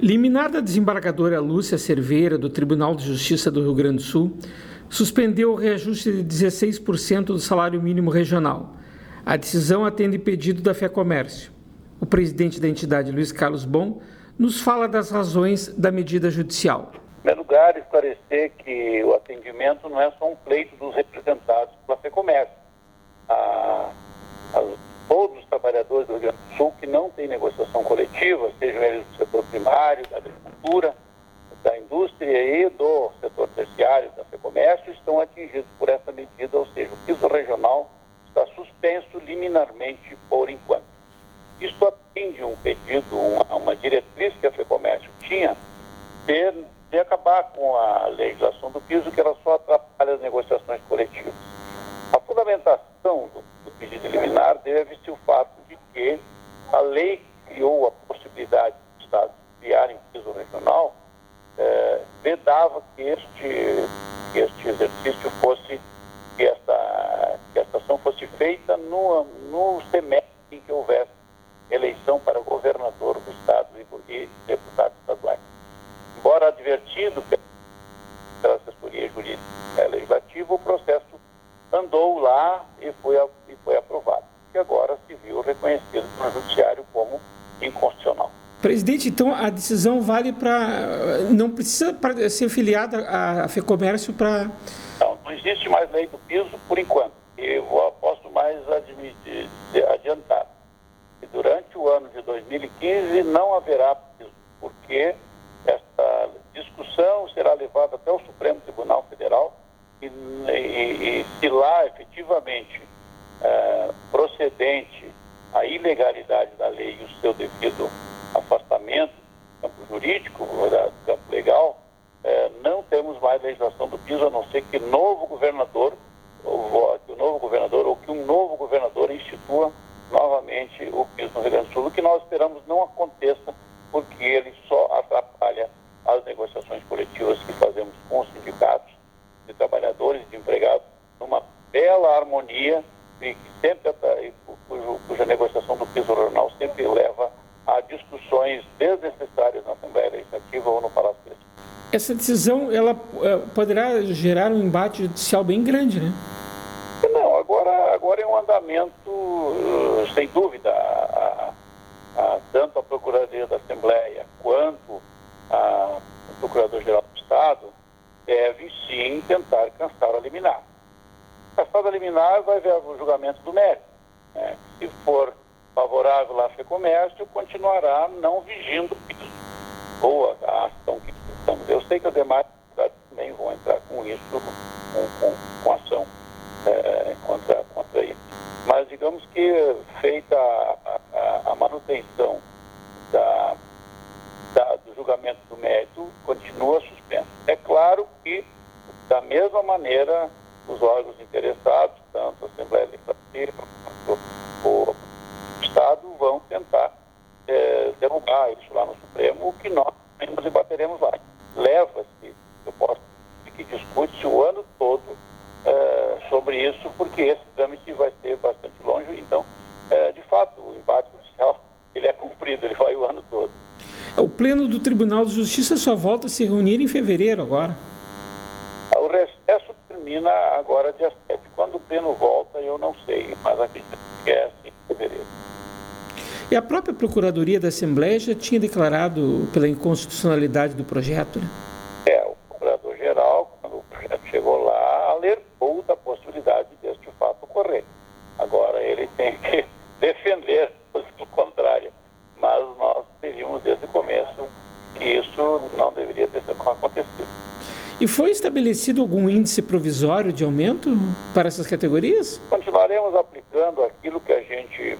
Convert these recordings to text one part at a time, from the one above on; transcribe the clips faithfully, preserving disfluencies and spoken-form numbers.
Liminar da desembargadora Lúcia Cerveira, do Tribunal de Justiça do Rio Grande do Sul, suspendeu o reajuste de dezesseis por cento do salário mínimo regional. A decisão atende pedido da FEComércio. O presidente da entidade, Luiz Carlos Bon, nos fala das razões da medida judicial. Em primeiro lugar, esclarecer que o atendimento não é só um pleito dos representados pela FEComércio. A, a, todos os trabalhadores do Rio Grande do Sul que não têm negociação coletiva, sejam eles do setor primário, da agricultura, da indústria e do setor terciário, da FEComércio, estão atingidos por essa medida, ou seja, o piso regional está suspenso liminarmente por enquanto. Isto atende um pedido, uma, uma diretriz que a FEComércio tinha de, de acabar com a legislação do piso, que ela só atrapalha as negociações coletivas. A fundamentação do, do pedido liminar deve-se ao fato de que a lei criou a possibilidade dos estados criarem piso regional, eh, vedava que este, que este exercício fosse, que essa, que essa ação fosse feita no, no semestre em que houvesse eleição para governador do estado e deputados estaduais. Embora advertido pela assessoria jurídica legislativa, o processo andou lá e foi, e foi aprovado. E agora se viu reconhecido pelo judiciário como inconstitucional. Presidente, então a decisão vale para... Não precisa pra ser filiada à FEComércio para... Não, não existe mais lei do piso por enquanto. Eu posso mais admitir, adiantar. E durante o ano de dois mil e quinze não haverá piso, porque esta discussão será levada até o Supremo Tribunal Federal e, e, e se lá efetivamente é, procedente a ilegalidade da lei e o seu devido afastamento do campo jurídico, do campo legal, é, não temos mais legislação do piso, a não ser que novo governador, ou que o novo governador ou que um novo governador institua novamente o piso no Rio Grande do Sul, o que nós esperamos não aconteça, porque ele só atrapalha as negociações coletivas que fazemos com os sindicatos de trabalhadores e de empregados, numa bela harmonia, e que sempre, cujo, cuja negociação do piso regional sempre leva a discussões desnecessárias na Assembleia Legislativa ou no Palácio Legislativo. Essa decisão, ela poderá gerar um embate judicial bem grande, né? Não, agora, agora é um andamento, uh, sem dúvida, a, a, a, tanto a Procuradoria da Assembleia quanto a, o Procurador-Geral do Estado deve sim tentar cansar a liminar. Cansar a liminar vai ver o julgamento do mérito, né? Se for favorável à FEComércio, continuará não vigindo o piso ou a ação que estamos. Eu sei que os demais também vão entrar com isso, com, com, com ação é, contra, contra isso. Mas digamos que feita a, a, a manutenção da, da, do julgamento do mérito, continua suspenso. É claro que, da mesma maneira, os órgãos interessados, tanto a Assembleia Legislativa quanto o Estado, vão tentar é, derrubar isso lá no Supremo, o que nós nos debateremos lá. Leva-se, eu posso dizer que discute-se o ano todo é, sobre isso, porque esse trâmite vai ser bastante longe. Então, é, de fato, o embate judicial ele é cumprido, ele vai o ano todo. O Pleno do Tribunal de Justiça só volta a se reunir em fevereiro agora. O recesso termina agora dia sete. Quando o Pleno volta, eu não sei, mas acredito que é assim em fevereiro. E a própria Procuradoria da Assembleia já tinha declarado pela inconstitucionalidade do projeto, né? É, o Procurador-Geral, quando o projeto chegou lá, alertou da possibilidade deste fato ocorrer. Agora ele tem que defender o contrário. Mas nós teríamos desde o começo que isso não deveria ter acontecido. E foi estabelecido algum índice provisório de aumento para essas categorias? Continuaremos aplicando aquilo que a gente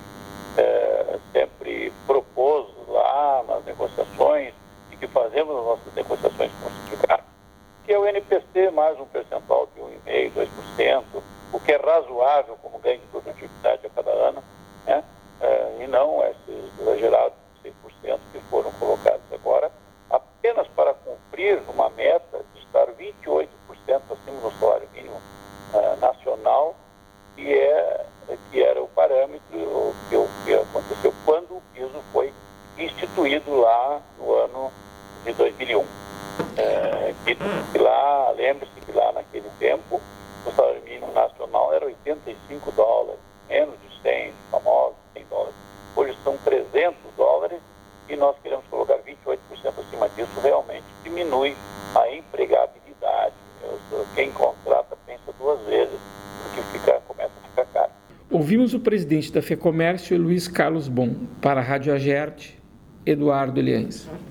é, sempre propôs lá nas negociações e que fazemos nas nossas negociações com os sindicatos, que é o N P C mais um percentual de um vírgula cinco por cento, dois por cento, o que é razoável como ganho de produtividade a cada ano, né? É, e não esses exagerados seis por cento que foram colocados agora, apenas para cumprir uma meta de estar vinte e oito por cento acima do salário mínimo uh, nacional, que, é, que era o parâmetro que, que aconteceu quando o piso foi instituído lá no ano mil e um. É, que, que lá, lembre-se que lá naquele tempo, o salário mínimo nacional era oitenta e cinco dólares, menos de cem, famosos cem dólares. Hoje são trezentos dólares e nós queremos colocar vinte e oito por cento acima disso, realmente diminui a empregabilidade. Quem contrata pensa duas vezes, porque fica, começa a ficar caro. Ouvimos o presidente da FEComércio, Luiz Carlos Bon. Para a Rádio Agerte, Eduardo Eliães.